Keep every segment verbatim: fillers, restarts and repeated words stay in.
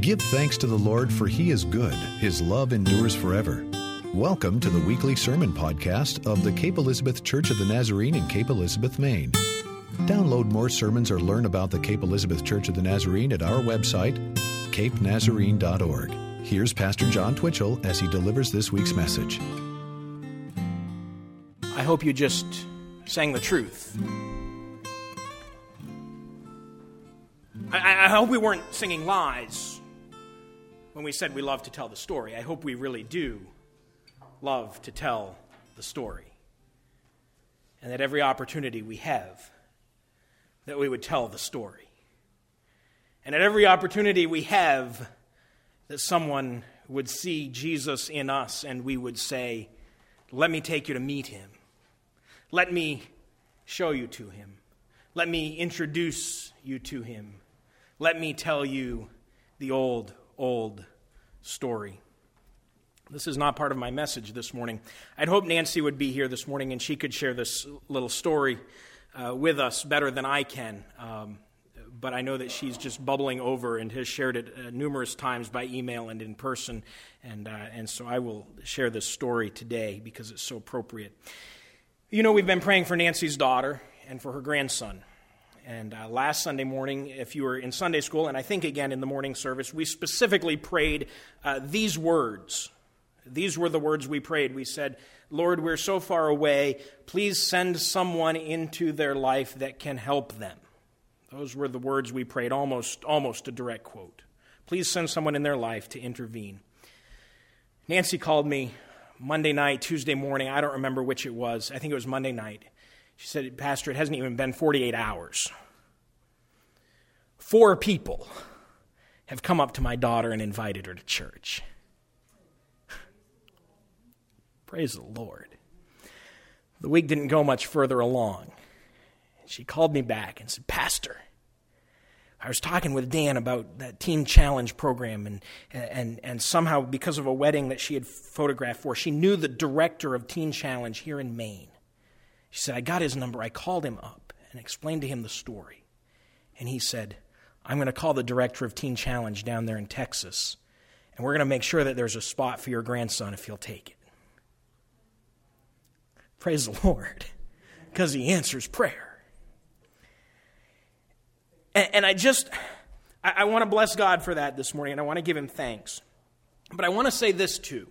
Give thanks to the Lord, for He is good. His love endures forever. Welcome to the weekly sermon podcast of the Cape Elizabeth Church of the Nazarene in Cape Elizabeth, Maine. Download more sermons or learn about the Cape Elizabeth Church of the Nazarene at our website, cape nazarene dot org. Here's Pastor John Twitchell as he delivers this week's message. I hope you just sang the truth. I, I hope we weren't singing lies when we said we love to tell the story. I hope we really do love to tell the story. And that every opportunity we have, that we would tell the story. And at every opportunity we have, that someone would see Jesus in us and we would say, let me take you to meet him. Let me show you to him. Let me introduce you to him. Let me tell you the old, old story. This is not part of my message this morning. I'd hoped Nancy would be here this morning and she could share this little story uh, with us better than I can. Um, but I know that she's just bubbling over and has shared it uh, numerous times by email and in person. And, uh, and so I will share this story today because it's so appropriate. You know, we've been praying for Nancy's daughter and for her grandson. And uh, last Sunday morning, if you were in Sunday school, and I think again in the morning service, we specifically prayed uh, these words. These were the words we prayed. We said, Lord, we're so far away. Please send someone into their life that can help them. Those were the words we prayed, almost, almost a direct quote. Please send someone in their life to intervene. Nancy called me Monday night, Tuesday morning. I don't remember which it was. I think it was Monday night. She said, Pastor, it hasn't even been forty-eight hours. Four people have come up to my daughter and invited her to church. Praise the Lord. The week didn't go much further along. She called me back and said, Pastor, I was talking with Dan about that Teen Challenge program, and, and, and somehow because of a wedding that she had photographed for, she knew the director of Teen Challenge here in Maine. She said, I got his number. I called him up and explained to him the story. And he said, I'm going to call the director of Teen Challenge down there in Texas, and we're going to make sure that there's a spot for your grandson if he'll take it. Praise the Lord, because he answers prayer. And, and I just, I, I want to bless God for that this morning, and I want to give him thanks. But I want to say this too.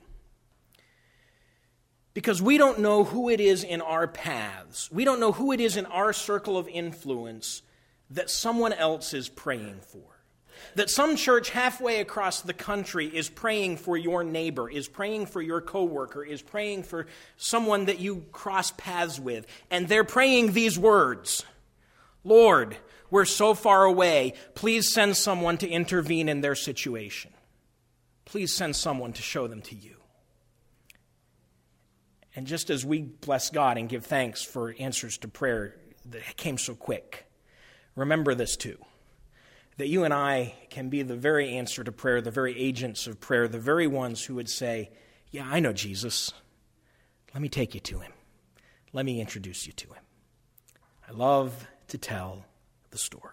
Because we don't know who it is in our paths. We don't know who it is in our circle of influence that someone else is praying for. That some church halfway across the country is praying for your neighbor, is praying for your coworker, is praying for someone that you cross paths with. And they're praying these words, Lord, we're so far away. Please send someone to intervene in their situation. Please send someone to show them to you. And just as we bless God and give thanks for answers to prayer that came so quick, remember this too, that you and I can be the very answer to prayer, the very agents of prayer, the very ones who would say, yeah, I know Jesus. Let me take you to him. Let me introduce you to him. I love to tell the story.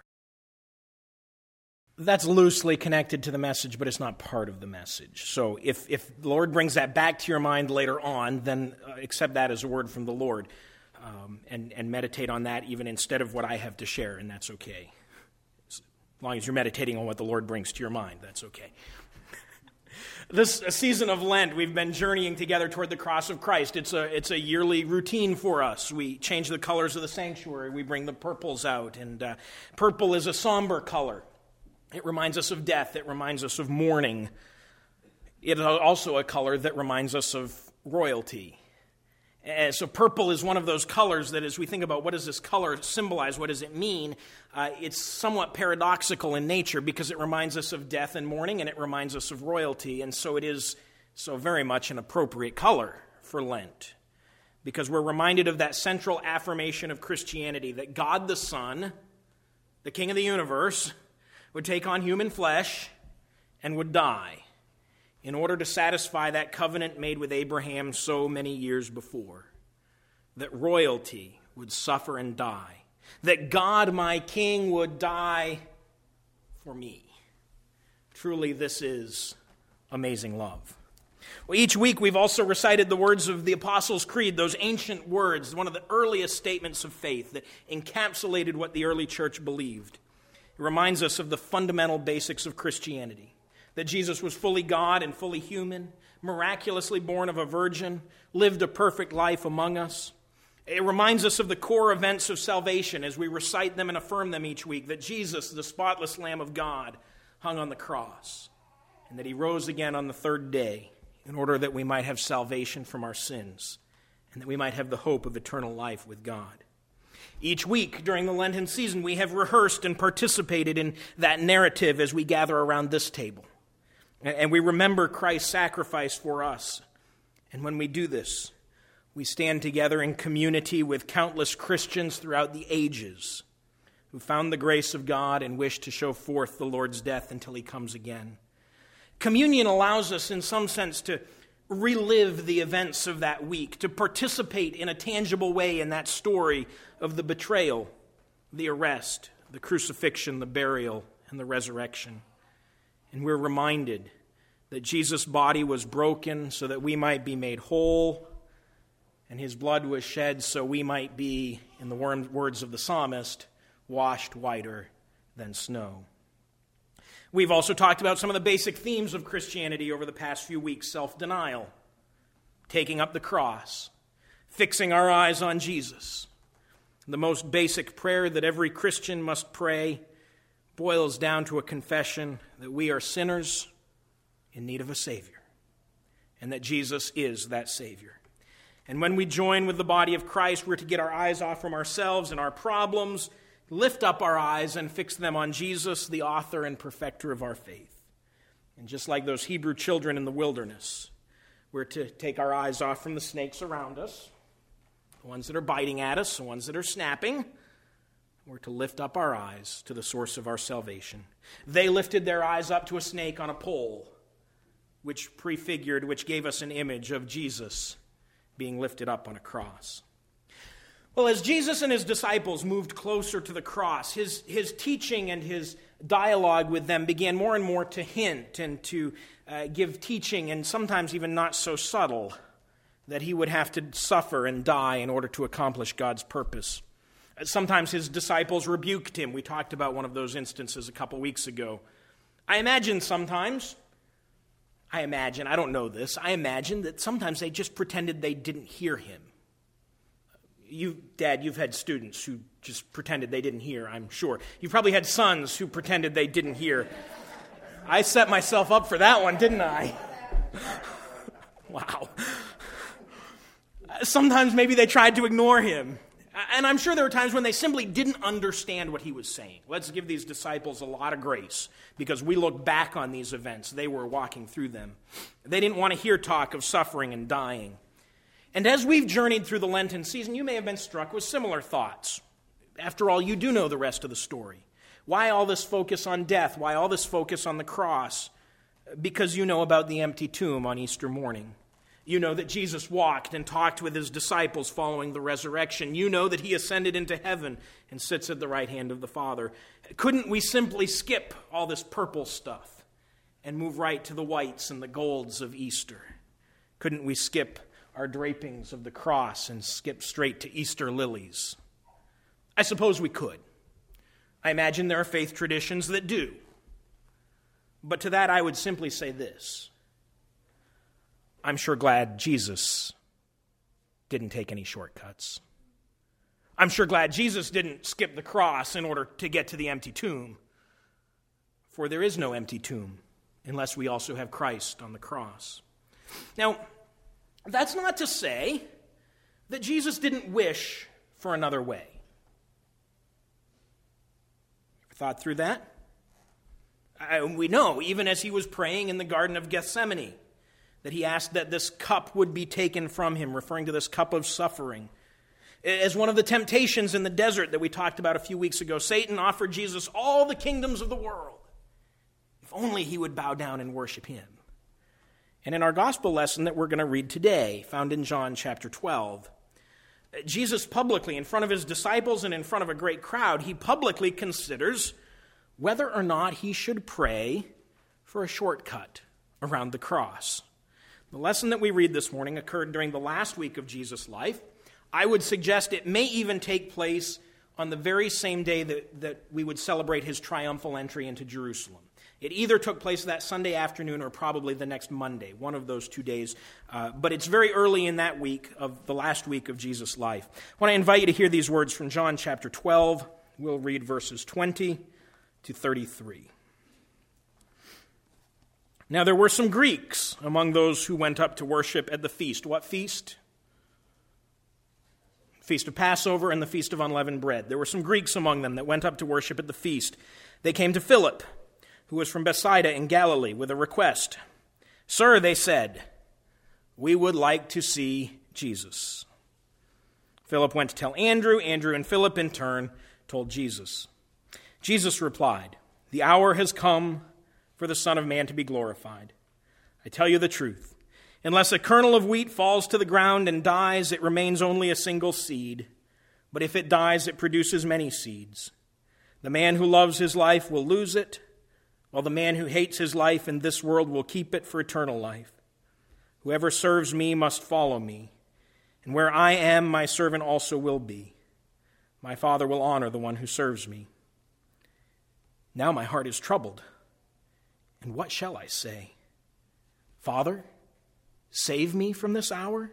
That's loosely connected to the message, but it's not part of the message. So if, if the Lord brings that back to your mind later on, then uh, accept that as a word from the Lord um, and, and meditate on that even instead of what I have to share, and that's okay. As long as you're meditating on what the Lord brings to your mind, that's okay. This season of Lent, we've been journeying together toward the cross of Christ. It's a, it's a yearly routine for us. We change the colors of the sanctuary. We bring the purples out, and uh, purple is a somber color. It reminds us of death. It reminds us of mourning. It is also a color that reminds us of royalty. And so purple is one of those colors that as we think about what does this color symbolize, what does it mean, uh, it's somewhat paradoxical in nature because it reminds us of death and mourning and it reminds us of royalty. And so it is so very much an appropriate color for Lent because we're reminded of that central affirmation of Christianity that God the Son, the King of the universe, would take on human flesh and would die in order to satisfy that covenant made with Abraham so many years before, that royalty would suffer and die, that God, my King, would die for me. Truly, this is amazing love. Well, each week we've also recited the words of the Apostles' Creed, those ancient words, one of the earliest statements of faith that encapsulated what the early church believed. It reminds us of the fundamental basics of Christianity, that Jesus was fully God and fully human, miraculously born of a virgin, lived a perfect life among us. It reminds us of the core events of salvation as we recite them and affirm them each week, that Jesus, the spotless Lamb of God, hung on the cross, and that he rose again on the third day in order that we might have salvation from our sins and that we might have the hope of eternal life with God. Each week during the Lenten season, we have rehearsed and participated in that narrative as we gather around this table. And we remember Christ's sacrifice for us. And when we do this, we stand together in community with countless Christians throughout the ages who found the grace of God and wish to show forth the Lord's death until he comes again. Communion allows us, in some sense, to relive the events of that week, to participate in a tangible way in that story of the betrayal, the arrest, the crucifixion, the burial, and the resurrection. And we're reminded that Jesus' body was broken so that we might be made whole, and his blood was shed so we might be, in the words of the psalmist, washed whiter than snow. We've also talked about some of the basic themes of Christianity over the past few weeks: self-denial, taking up the cross, fixing our eyes on Jesus. The most basic prayer that every Christian must pray boils down to a confession that we are sinners in need of a Savior, and that Jesus is that Savior. And when we join with the body of Christ, we're to get our eyes off from ourselves and our problems, lift up our eyes and fix them on Jesus, the author and perfecter of our faith. And just like those Hebrew children in the wilderness, we're to take our eyes off from the snakes around us, the ones that are biting at us, the ones that are snapping. We're to lift up our eyes to the source of our salvation. They lifted their eyes up to a snake on a pole, which prefigured, which gave us an image of Jesus being lifted up on a cross. Well, as Jesus and his disciples moved closer to the cross, his, his teaching and his dialogue with them began more and more to hint and to uh, give teaching, and sometimes even not so subtle, that he would have to suffer and die in order to accomplish God's purpose. Sometimes his disciples rebuked him. We talked about one of those instances a couple weeks ago. I imagine sometimes, I imagine, I don't know this, I imagine that sometimes they just pretended they didn't hear him. You, Dad, you've had students who just pretended they didn't hear, I'm sure. You've probably had sons who pretended they didn't hear. I set myself up for that one, didn't I? Wow. Sometimes maybe they tried to ignore him. And I'm sure there were times when they simply didn't understand what he was saying. Let's give these disciples a lot of grace, because we look back on these events. They were walking through them. They didn't want to hear talk of suffering and dying. And as we've journeyed through the Lenten season, you may have been struck with similar thoughts. After all, you do know the rest of the story. Why all this focus on death? Why all this focus on the cross? Because you know about the empty tomb on Easter morning. You know that Jesus walked and talked with his disciples following the resurrection. You know that he ascended into heaven and sits at the right hand of the Father. Couldn't we simply skip all this purple stuff and move right to the whites and the golds of Easter? Couldn't we skip our drapings of the cross and skip straight to Easter lilies? I suppose we could. I imagine there are faith traditions that do. But to that I would simply say this: I'm sure glad Jesus didn't take any shortcuts. I'm sure glad Jesus didn't skip the cross in order to get to the empty tomb. For there is no empty tomb unless we also have Christ on the cross. Now, that's not to say that Jesus didn't wish for another way. Ever thought through that? I, we know, even as he was praying in the Garden of Gethsemane, that he asked that this cup would be taken from him, referring to this cup of suffering. As one of the temptations in the desert that we talked about a few weeks ago, Satan offered Jesus all the kingdoms of the world, if only he would bow down and worship him. And in our gospel lesson that we're going to read today, found in John chapter twelve, Jesus publicly, in front of his disciples and in front of a great crowd, he publicly considers whether or not he should pray for a shortcut around the cross. The lesson that we read this morning occurred during the last week of Jesus' life. I would suggest it may even take place on the very same day that, that we would celebrate his triumphal entry into Jerusalem. It either took place that Sunday afternoon or probably the next Monday, one of those two days. Uh, but it's very early in that week of the last week of Jesus' life. I want to invite you to hear these words from John chapter twelve. We'll read verses twenty to thirty-three. Now there were some Greeks among those who went up to worship at the feast. What feast? Feast of Passover and the Feast of Unleavened Bread. There were some Greeks among them that went up to worship at the feast. They came to Philip, who was from Bethsaida in Galilee, with a request. "Sir," they said, "we would like to see Jesus." Philip went to tell Andrew. Andrew and Philip in turn told Jesus. Jesus replied, "The hour has come for the Son of Man to be glorified. I tell you the truth. Unless a kernel of wheat falls to the ground and dies, it remains only a single seed. But if it dies, it produces many seeds. The man who loves his life will lose it, while the man who hates his life in this world will keep it for eternal life. Whoever serves me must follow me, and where I am, my servant also will be. My Father will honor the one who serves me. Now my heart is troubled, and what shall I say? Father, save me from this hour?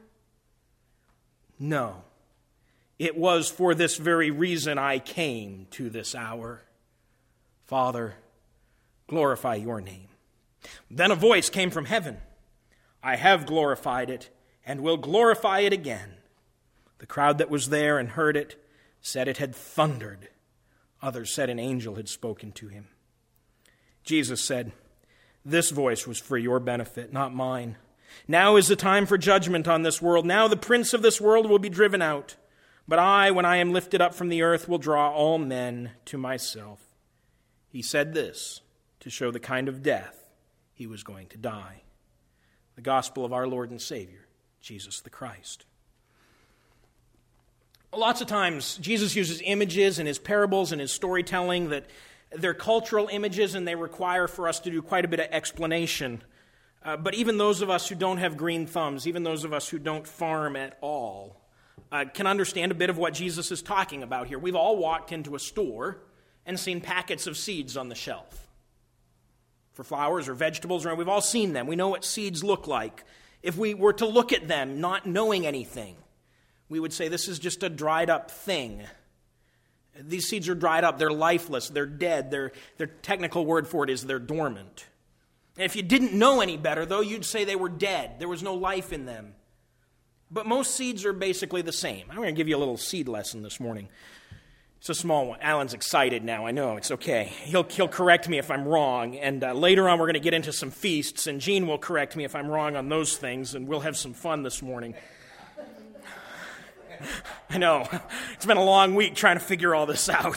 No, it was for this very reason I came to this hour. Father, glorify your name." Then a voice came from heaven. "I have glorified it and will glorify it again." The crowd that was there and heard it said it had thundered. Others said an angel had spoken to him. Jesus said, "This voice was for your benefit, not mine. Now is the time for judgment on this world. Now the prince of this world will be driven out. But I, when I am lifted up from the earth, will draw all men to myself." He said this to show the kind of death he was going to die. The gospel of our Lord and Savior, Jesus the Christ. Lots of times, Jesus uses images in his parables and his storytelling that they're cultural images and they require for us to do quite a bit of explanation. Uh, but even those of us who don't have green thumbs, even those of us who don't farm at all, uh, can understand a bit of what Jesus is talking about here. We've all walked into a store and seen packets of seeds on the shelf for flowers or vegetables. We've all seen them. We know what seeds look like. If we were to look at them not knowing anything, we would say this is just a dried up thing. These seeds are dried up. They're lifeless. They're dead. Their, their technical word for it is they're dormant. And if you didn't know any better, though, you'd say they were dead. There was no life in them. But most seeds are basically the same. I'm going to give you a little seed lesson this morning. It's a small one. Alan's excited now. I know. It's okay. He'll, he'll correct me if I'm wrong. And uh, later on, we're going to get into some feasts, and Gene will correct me if I'm wrong on those things, and we'll have some fun this morning. I know. It's been a long week trying to figure all this out.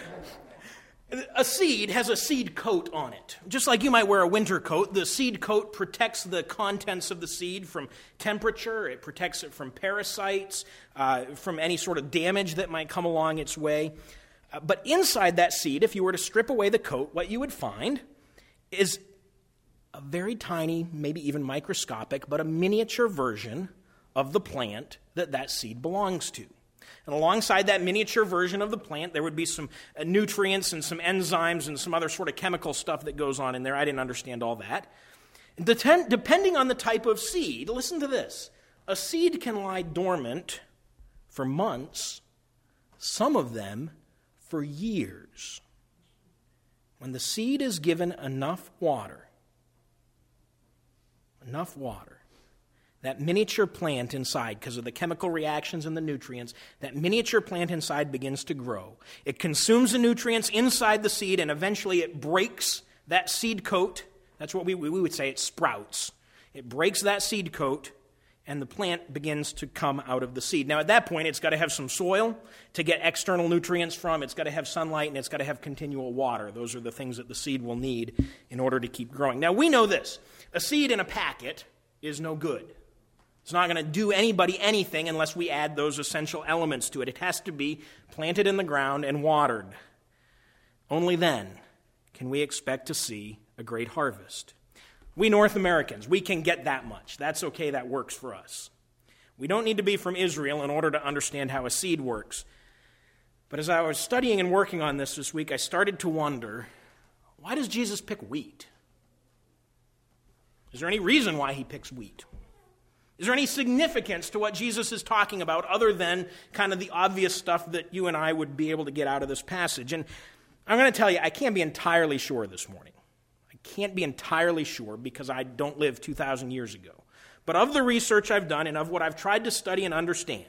A seed has a seed coat on it. Just like you might wear a winter coat, the seed coat protects the contents of the seed from temperature. It protects it from parasites, uh, from any sort of damage that might come along its way. Uh, but inside that seed, if you were to strip away the coat, what you would find is a very tiny, maybe even microscopic, but a miniature version of the plant that that seed belongs to. And alongside that miniature version of the plant, there would be some nutrients and some enzymes and some other sort of chemical stuff that goes on in there. I didn't understand all that. Depending on the type of seed, listen to this. A seed can lie dormant for months, some of them for years. When the seed is given enough water, enough water, that miniature plant inside, because of the chemical reactions and the nutrients, that miniature plant inside begins to grow. It consumes the nutrients inside the seed, and eventually it breaks that seed coat. That's what we, we would say, it sprouts. It breaks that seed coat, and the plant begins to come out of the seed. Now, at that point, it's got to have some soil to get external nutrients from. It's got to have sunlight, and it's got to have continual water. Those are the things that the seed will need in order to keep growing. Now, we know this. A seed in a packet is no good. It's not going to do anybody anything unless we add those essential elements to it. It has to be planted in the ground and watered. Only then can we expect to see a great harvest. We North Americans, we can get that much. That's okay, that works for us. We don't need to be from Israel in order to understand how a seed works. But as I was studying and working on this this week, I started to wonder, why does Jesus pick wheat? Is there any reason why he picks wheat? Is there any significance to what Jesus is talking about other than kind of the obvious stuff that you and I would be able to get out of this passage? And I'm going to tell you, I can't be entirely sure this morning. I can't be entirely sure because I don't live two thousand years ago. But of the research I've done and of what I've tried to study and understand,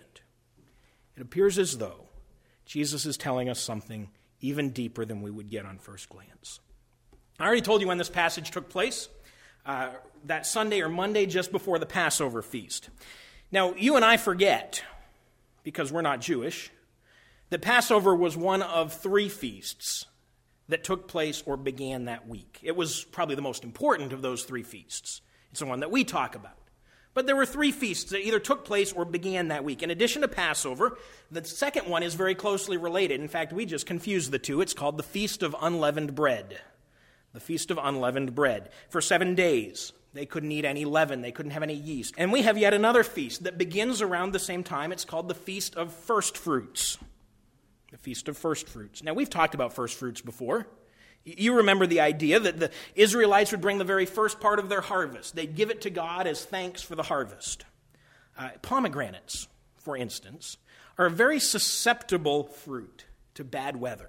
it appears as though Jesus is telling us something even deeper than we would get on first glance. I already told you when this passage took place, uh, that Sunday or Monday just before the Passover feast. Now, you and I forget, because we're not Jewish, that Passover was one of three feasts that took place or began that week. It was probably the most important of those three feasts. It's the one that we talk about. But there were three feasts that either took place or began that week. In addition to Passover, the second one is very closely related. In fact, we just confused the two. It's called the Feast of Unleavened Bread. The Feast of Unleavened Bread. For seven days, they couldn't eat any leaven. They couldn't have any yeast. And we have yet another feast that begins around the same time. It's called the Feast of First Fruits. The Feast of First Fruits. Now, we've talked about first fruits before. You remember the idea that the Israelites would bring the very first part of their harvest. They'd give it to God as thanks for the harvest. Uh, pomegranates, for instance, are a very susceptible fruit to bad weather.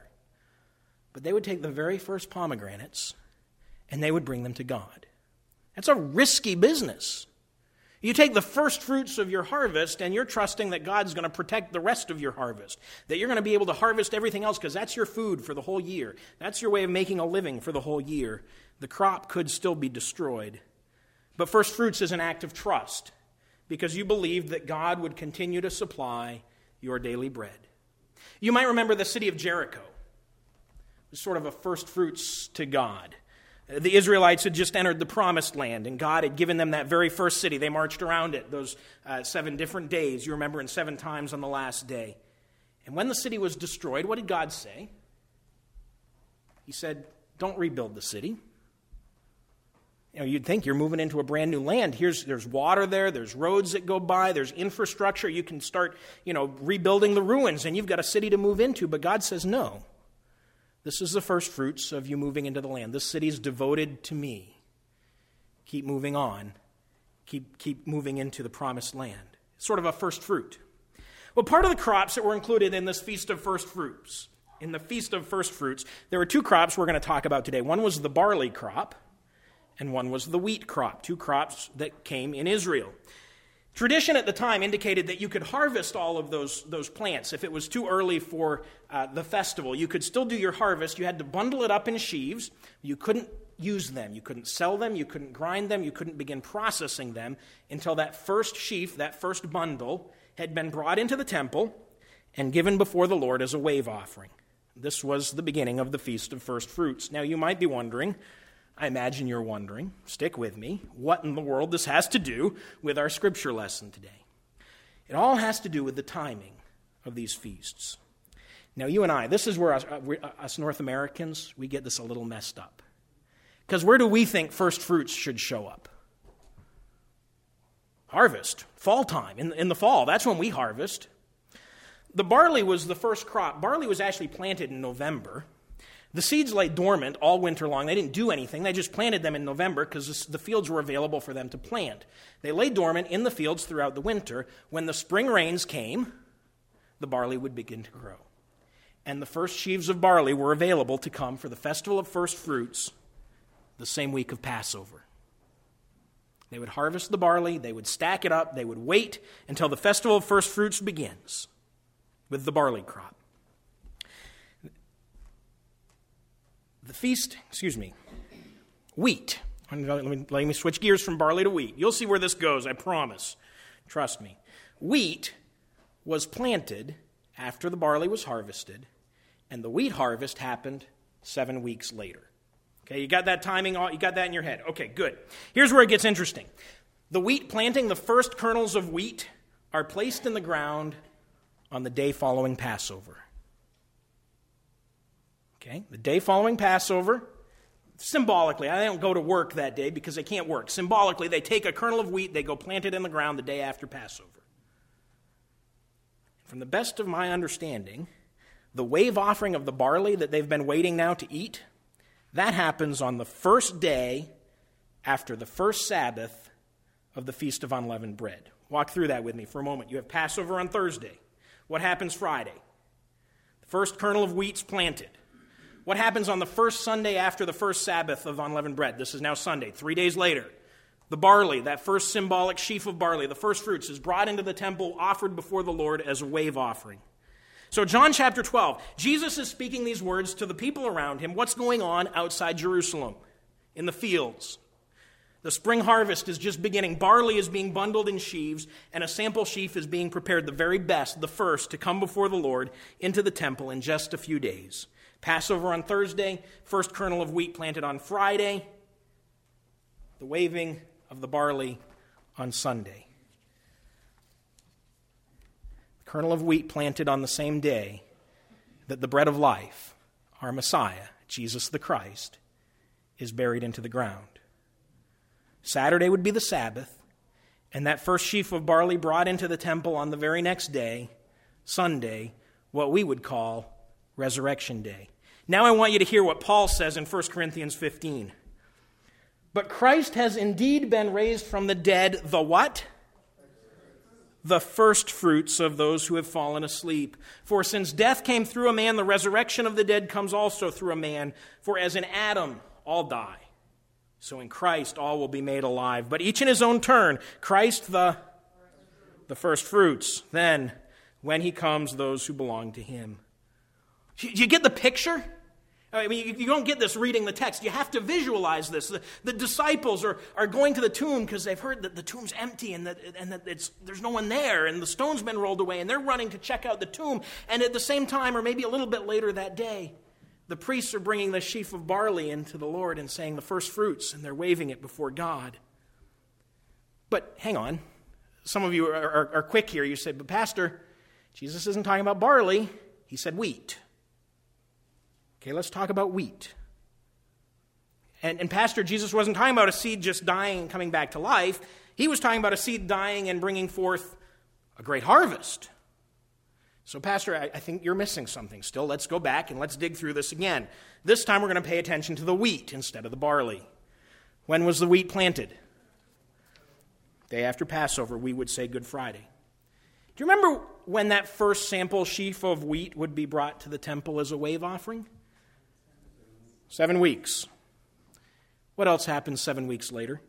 But they would take the very first pomegranates and they would bring them to God. That's a risky business. You take the first fruits of your harvest and you're trusting that God's going to protect the rest of your harvest, that you're going to be able to harvest everything else because that's your food for the whole year. That's your way of making a living for the whole year. The crop could still be destroyed. But first fruits is an act of trust because you believed that God would continue to supply your daily bread. You might remember the city of Jericho. It was sort of a first fruits to God. The Israelites had just entered the promised land, and God had given them that very first city. They marched around it those uh, seven different days, you remember, and seven times on the last day. And when the city was destroyed, what did God say? He said, don't rebuild the city. You know, you'd think you're moving into a brand new land. Here's there's water there, there's roads that go by, there's infrastructure. You can start, you know, rebuilding the ruins, and you've got a city to move into. But God says, no. This is the first fruits of you moving into the land. This city is devoted to me. Keep moving on. Keep, keep moving into the promised land. It's sort of a first fruit. Well, part of the crops that were included in this Feast of First Fruits, in the Feast of First Fruits, there were two crops we're going to talk about today. One was the barley crop, and one was the wheat crop, two crops that came in Israel. Tradition at the time indicated that you could harvest all of those, those plants. If it was too early for uh, the festival, you could still do your harvest. You had to bundle it up in sheaves. You couldn't use them. You couldn't sell them. You couldn't grind them. You couldn't begin processing them until that first sheaf, that first bundle, had been brought into the temple and given before the Lord as a wave offering. This was the beginning of the Feast of First Fruits. Now, you might be wondering, I imagine you're wondering, stick with me, what in the world this has to do with our scripture lesson today. It all has to do with the timing of these feasts. Now, you and I, this is where us, us North Americans, we get this a little messed up. Because where do we think first fruits should show up? Harvest, fall time, in, in the fall. That's when we harvest. The barley was the first crop. Barley was actually planted in November. The seeds lay dormant all winter long. They didn't do anything. They just planted them in November because the fields were available for them to plant. They lay dormant in the fields throughout the winter. When the spring rains came, the barley would begin to grow. And the first sheaves of barley were available to come for the festival of first fruits the same week of Passover. They would harvest the barley. They would stack it up. They would wait until the festival of first fruits begins with the barley crop. The feast, excuse me, wheat. Let me, let me switch gears from barley to wheat. You'll see where this goes, I promise. Trust me. Wheat was planted after the barley was harvested, and the wheat harvest happened seven weeks later. Okay, you got that timing, you got that in your head. Okay, good. Here's where it gets interesting. The wheat planting, the first kernels of wheat, are placed in the ground on the day following Passover. Okay, the day following Passover, Symbolically, I don't go to work that day because they can't work. Symbolically, they take a kernel of wheat, they go plant it in the ground the day after Passover. From the best of my understanding, the wave offering of the barley that they've been waiting now to eat, that happens on the first day after the first Sabbath of the Feast of Unleavened Bread. Walk through that with me for a moment. You have Passover on Thursday. What happens Friday? The first kernel of wheat's planted. What happens on the first Sunday after the first Sabbath of unleavened bread? This is now Sunday, three days later. The barley, that first symbolic sheaf of barley, the first fruits, is brought into the temple, offered before the Lord as a wave offering. So John chapter twelve, Jesus is speaking these words to the people around him. What's going on outside Jerusalem in the fields? The spring harvest is just beginning. Barley is being bundled in sheaves, and a sample sheaf is being prepared, the very best, the first, to come before the Lord into the temple in just a few days. Passover on Thursday, first kernel of wheat planted on Friday, the waving of the barley on Sunday. The kernel of wheat planted on the same day that the bread of life, our Messiah, Jesus the Christ, is buried into the ground. Saturday would be the Sabbath, and that first sheaf of barley brought into the temple on the very next day, Sunday, what we would call Resurrection Day. Now I want you to hear what Paul says in First Corinthians fifteen. But Christ has indeed been raised from the dead, the what? The first fruits of those who have fallen asleep. For since death came through a man, the resurrection of the dead comes also through a man. For as in Adam all die, so in Christ all will be made alive. But each in his own turn, Christ the, the first fruits. Then, when he comes, those who belong to him. Do you get the picture? I mean, you don't get this reading the text. You have to visualize this. The, the disciples are, are going to the tomb because they've heard that the tomb's empty and that, and that it's, there's no one there, and the stone's been rolled away, and they're running to check out the tomb. And at the same time, or maybe a little bit later that day, the priests are bringing the sheaf of barley into the Lord and saying the first fruits, and they're waving it before God. But hang on. Some of you are, are, are quick here. You said, but Pastor, Jesus isn't talking about barley. He said wheat. Okay, let's talk about wheat. And, and Pastor, Jesus wasn't talking about a seed just dying and coming back to life. He was talking about a seed dying and bringing forth a great harvest. So, Pastor, I, I think you're missing something still. Let's go back and let's dig through this again. This time we're going to pay attention to the wheat instead of the barley. When was the wheat planted? Day after Passover, we would say Good Friday. Do you remember when that first sample sheaf of wheat would be brought to the temple as a wave offering? Seven weeks. What else happens seven weeks later?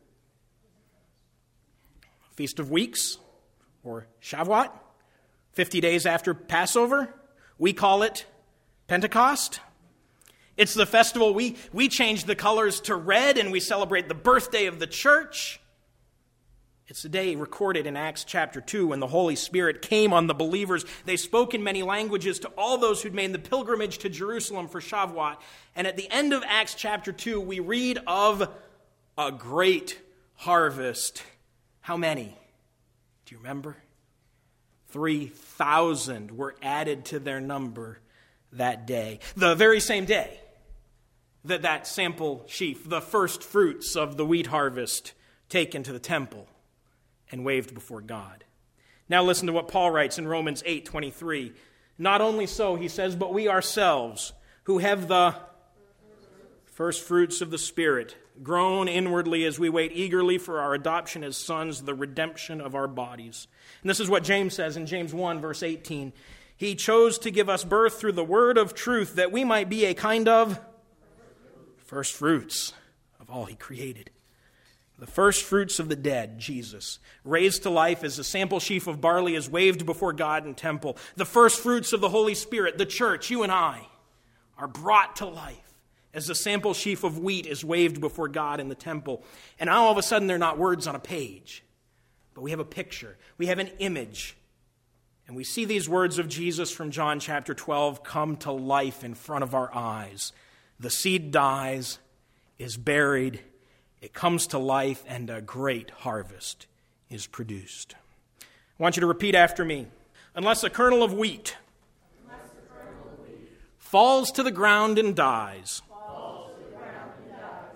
Feast of Weeks, or Shavuot, fifty days after Passover. We call it Pentecost. It's the festival. We, we change the colors to red, and we celebrate the birthday of the church. It's the day recorded in Acts chapter two when the Holy Spirit came on the believers. They spoke in many languages to all those who'd made the pilgrimage to Jerusalem for Shavuot. And at the end of Acts chapter two, we read of a great harvest. How many? Do you remember? three thousand were added to their number that day. The very same day that that sample sheaf, the first fruits of the wheat harvest, taken to the temple and waved before God. Now listen to what Paul writes in Romans eight twenty-three. Not only so, he says, but we ourselves, who have the first fruits of the Spirit, groan inwardly as we wait eagerly for our adoption as sons, the redemption of our bodies. And this is what James says in James one, verse eighteen. He chose to give us birth through the word of truth, that we might be a kind of first fruits of all he created. The first fruits of the dead, Jesus, raised to life as a sample sheaf of barley is waved before God in temple. The first fruits of the Holy Spirit, the church, you and I, are brought to life as the sample sheaf of wheat is waved before God in the temple. And now all of a sudden they're not words on a page, but we have a picture. We have an image. And we see these words of Jesus from John chapter twelve come to life in front of our eyes. The seed dies, is buried, it comes to life, and a great harvest is produced. I want you to repeat after me. Unless a kernel of wheat, kernel of wheat falls to the ground and dies, falls to the ground and dies,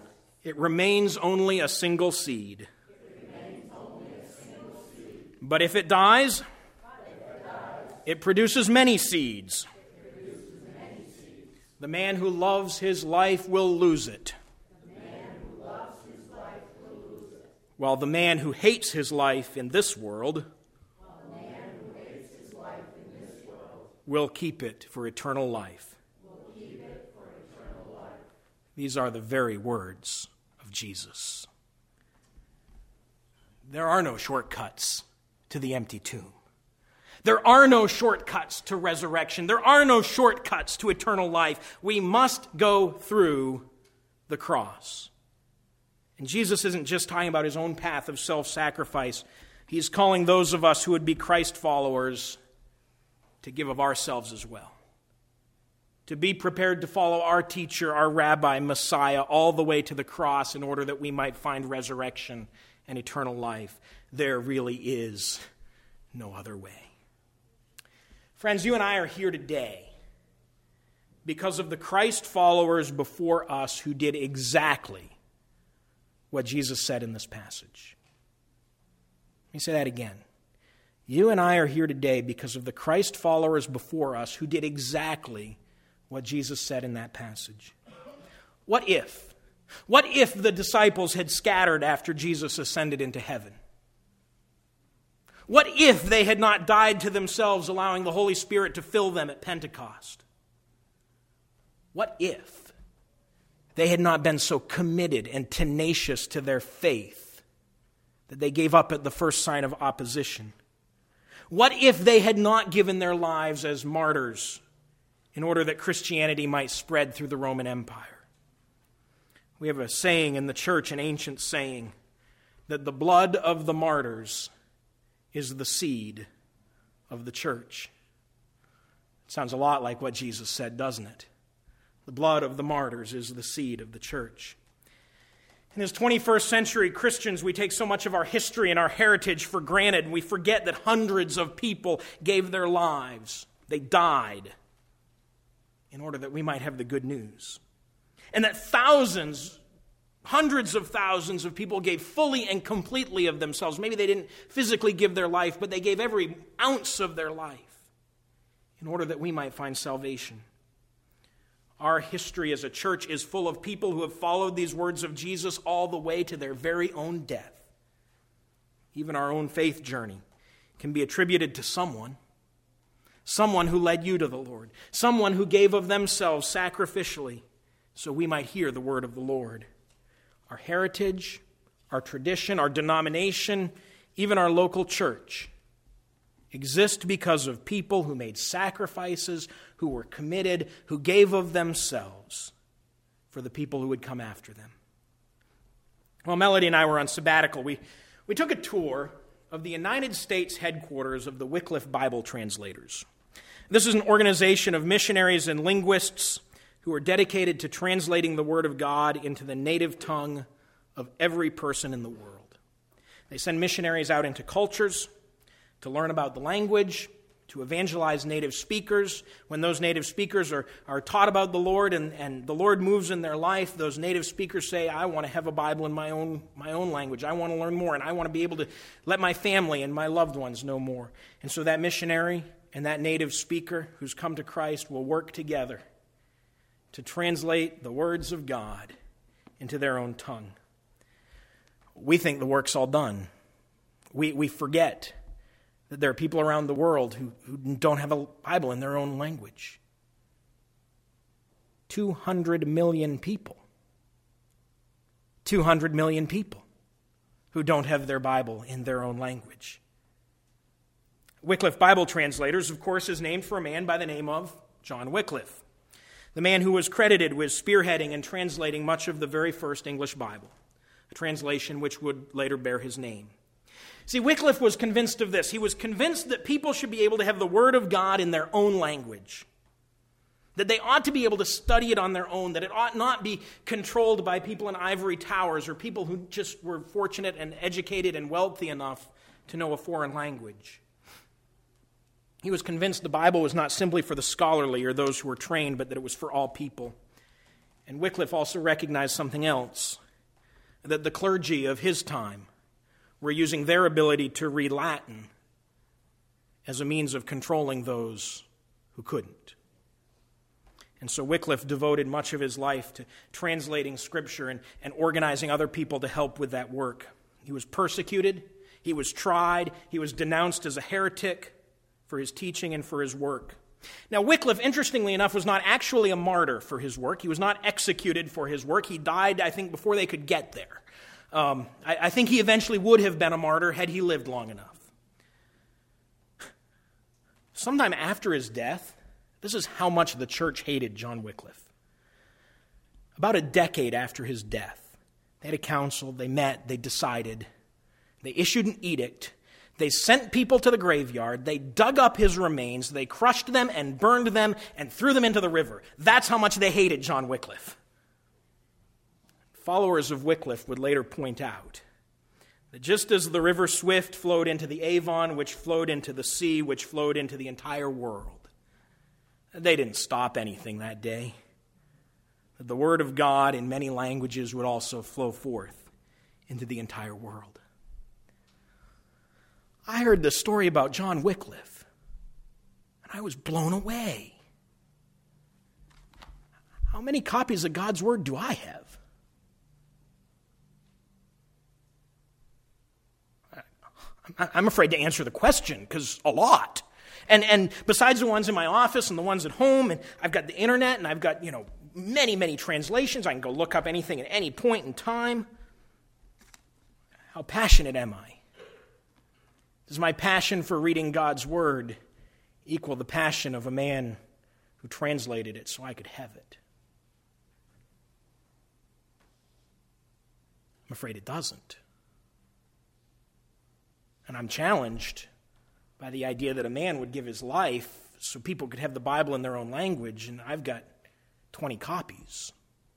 It remains only a single seed. But if it dies, it produces many seeds. The man who loves his life will lose it, while the man who hates his life in this world will keep it for eternal life. These are the very words of Jesus. There are no shortcuts to the empty tomb. There are no shortcuts to resurrection. There are no shortcuts to eternal life. We must go through the cross. And Jesus isn't just talking about his own path of self-sacrifice. He's calling those of us who would be Christ followers to give of ourselves as well. To be prepared to follow our teacher, our rabbi, Messiah, all the way to the cross in order that we might find resurrection and eternal life. There really is no other way. Friends, you and I are here today because of the Christ followers before us who did exactly what Jesus said in this passage. Let me say that again. You and I are here today because of the Christ followers before us who did exactly what Jesus said in that passage. What if? What if the disciples had scattered after Jesus ascended into heaven? What if they had not died to themselves, allowing the Holy Spirit to fill them at Pentecost? What if they had not been so committed and tenacious to their faith that they gave up at the first sign of opposition? What if they had not given their lives as martyrs in order that Christianity might spread through the Roman Empire? We have a saying in the church, an ancient saying, that the blood of the martyrs is the seed of the church. It sounds a lot like what Jesus said, doesn't it? The blood of the martyrs is the seed of the church. And as twenty-first century Christians, we take so much of our history and our heritage for granted, and we forget that hundreds of people gave their lives. They died in order that we might have the good news. And that thousands, hundreds of thousands of people gave fully and completely of themselves. Maybe they didn't physically give their life, but they gave every ounce of their life in order that we might find salvation. Our history as a church is full of people who have followed these words of Jesus all the way to their very own death. Even our own faith journey can be attributed to someone. Someone who led you to the Lord. Someone who gave of themselves sacrificially so we might hear the word of the Lord. Our heritage, our tradition, our denomination, even our local church exist because of people who made sacrifices, who were committed, who gave of themselves for the people who would come after them. Well, Melody and I were on sabbatical. We, we took a tour of the United States headquarters of the Wycliffe Bible Translators. This is an organization of missionaries and linguists who are dedicated to translating the Word of God into the native tongue of every person in the world. They send missionaries out into cultures to learn about the language, to evangelize native speakers. When those native speakers are, are taught about the Lord and, and the Lord moves in their life, those native speakers say, I want to have a Bible in my own, my own language. I want to learn more, and I want to be able to let my family and my loved ones know more. And so that missionary and that native speaker who's come to Christ will work together to translate the words of God into their own tongue. We think the work's all done. We, we forget that there are people around the world who, who don't have a Bible in their own language. two hundred million people. two hundred million people who don't have their Bible in their own language. Wycliffe Bible Translators, of course, is named for a man by the name of John Wycliffe, the man who was credited with spearheading and translating much of the very first English Bible, a translation which would later bear his name. See, Wycliffe was convinced of this. He was convinced that people should be able to have the Word of God in their own language, that they ought to be able to study it on their own, that it ought not be controlled by people in ivory towers or people who just were fortunate and educated and wealthy enough to know a foreign language. He was convinced the Bible was not simply for the scholarly or those who were trained, but that it was for all people. And Wycliffe also recognized something else, that the clergy of his time were using their ability to read Latin as a means of controlling those who couldn't. And so Wycliffe devoted much of his life to translating Scripture and, and organizing other people to help with that work. He was persecuted, he was tried, he was denounced as a heretic for his teaching and for his work. Now, Wycliffe, interestingly enough, was not actually a martyr for his work. He was not executed for his work. He died, I think, before they could get there. Um, I, I think he eventually would have been a martyr had he lived long enough. Sometime after his death, this is how much the church hated John Wycliffe. About a decade after his death, they had a council, they met, they decided, they issued an edict. They sent people to the graveyard, they dug up his remains, they crushed them and burned them and threw them into the river. That's how much they hated John Wycliffe. Followers of Wycliffe would later point out that just as the river Swift flowed into the Avon, which flowed into the sea, which flowed into the entire world, they didn't stop anything that day. That the word of God in many languages would also flow forth into the entire world. I heard the story about John Wycliffe, and I was blown away. How many copies of God's Word do I have? I'm afraid to answer the question, because a lot. And and besides the ones in my office and the ones at home, and I've got the internet, and I've got, you know, many, many translations. I can go look up anything at any point in time. How passionate am I? Does my passion for reading God's Word equal the passion of a man who translated it so I could have it? I'm afraid it doesn't. And I'm challenged by the idea that a man would give his life so people could have the Bible in their own language, and I've got twenty copies.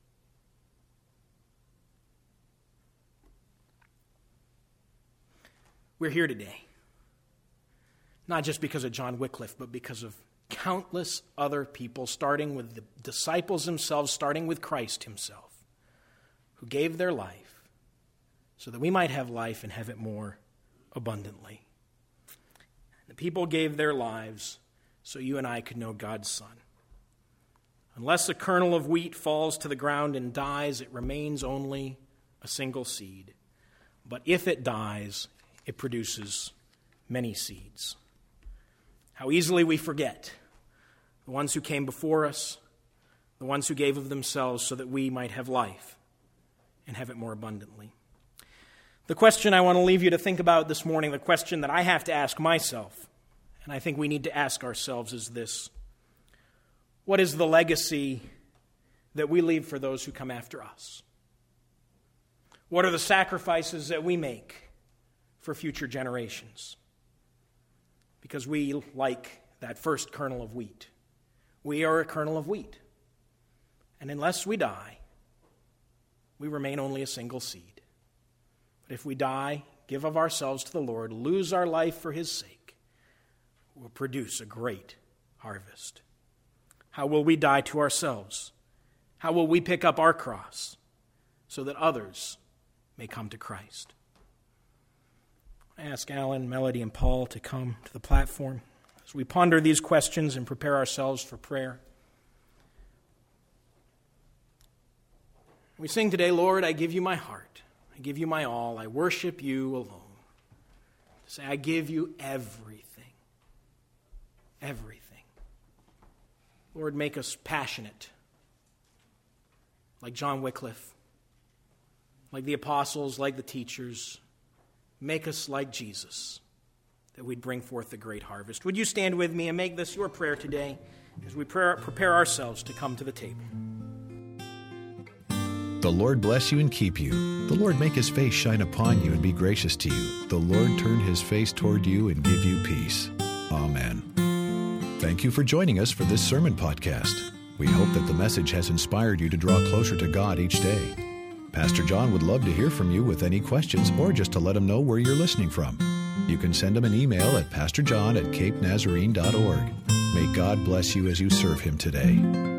We're here today, not just because of John Wycliffe, but because of countless other people, starting with the disciples themselves, starting with Christ himself, who gave their life so that we might have life and have it more abundantly. The people gave their lives so you and I could know God's Son. Unless a kernel of wheat falls to the ground and dies, it remains only a single seed. But if it dies, it produces many seeds. How easily we forget the ones who came before us, the ones who gave of themselves so that we might have life and have it more abundantly. The question I want to leave you to think about this morning, the question that I have to ask myself, and I think we need to ask ourselves, is this: what is the legacy that we leave for those who come after us? What are the sacrifices that we make for future generations? Because we, like that first kernel of wheat, we are a kernel of wheat. And unless we die, we remain only a single seed. But if we die, give of ourselves to the Lord, lose our life for his sake, we'll produce a great harvest. How will we die to ourselves? How will we pick up our cross so that others may come to Christ? I ask Alan, Melody, and Paul to come to the platform as we ponder these questions and prepare ourselves for prayer. We sing today, Lord, I give you my heart. I give you my all. I worship you alone. Say, I give you everything. Everything. Lord, make us passionate, like John Wycliffe, like the apostles, like the teachers. Make us like Jesus, that we'd bring forth the great harvest. Would you stand with me and make this your prayer today as we prepare ourselves to come to the table? The Lord bless you and keep you. The Lord make his face shine upon you and be gracious to you. The Lord turn his face toward you and give you peace. Amen. Thank you for joining us for this sermon podcast. We hope that the message has inspired you to draw closer to God each day. Pastor John would love to hear from you with any questions or just to let him know where you're listening from. You can send him an email at pastor john at cape nazarene dot org. May God bless you as you serve him today.